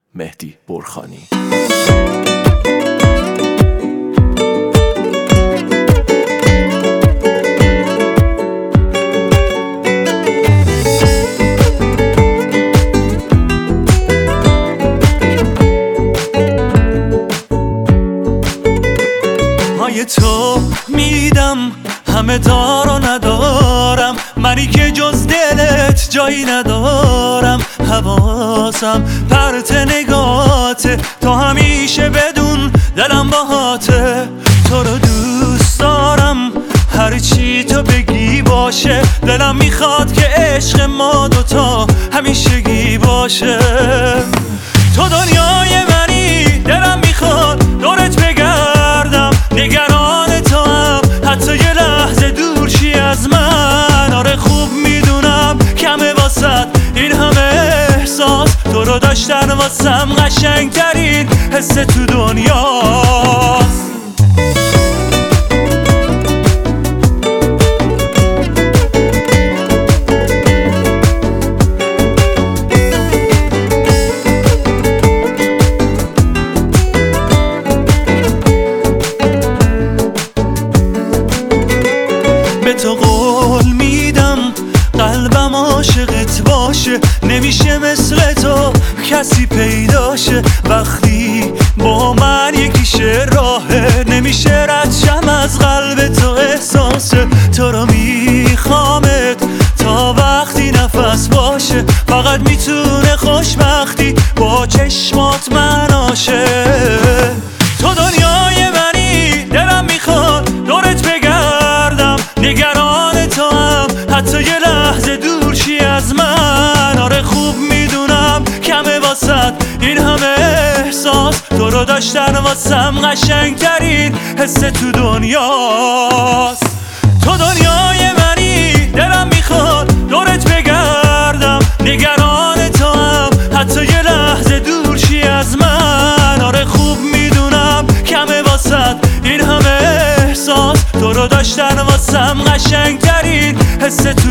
مهدی برخانی. های تو میدم همه دار و ندارم، منی که جز دلت جایی ندارم. حواسم پرت نگاته، تو همیشه بدون دلم باهاته. تو رو دوست دارم هرچی تو بگی باشه، دلم میخواد که عشق ما دوتا همیشگی باشه. تو دنیای منی، دلم میخواد دورت بگردم، نگران تو هم حتی یه لحظه دور شی از من. آره خوب میدونم کمه واسد این همه احساس، تو رو داشتن واسم قشنگ ترین حس تو دنیاست. به تو قول میدم قلبم عاشقت باشه، نمیشه مثل تو کسی پیداشه. وقتی با من یکیشه راهه، نمیشه رد شم از قلب تو احساسه. تو رو میخوامت تا وقتی نفس باشه، فقط میتونه خوشبختی با چشمات من آشه. تو دنیای منی، دلم میخواد دورت بگردم، نگران تو هم حتی یه لحظه دور شی از من. آره خوب میدونم کمه واسد این همه احساس، تو رو داشتن واسم قشنگ ترین حس تو دنیاست. تو دنیای منی، دلم میخواد دورت بگردم، نگران تو هم حتی یه لحظه دور شی از من. آره خوب میدونم کمه واسد این همه احساس، تو رو داشتن واسم قشنگ ترین حس تو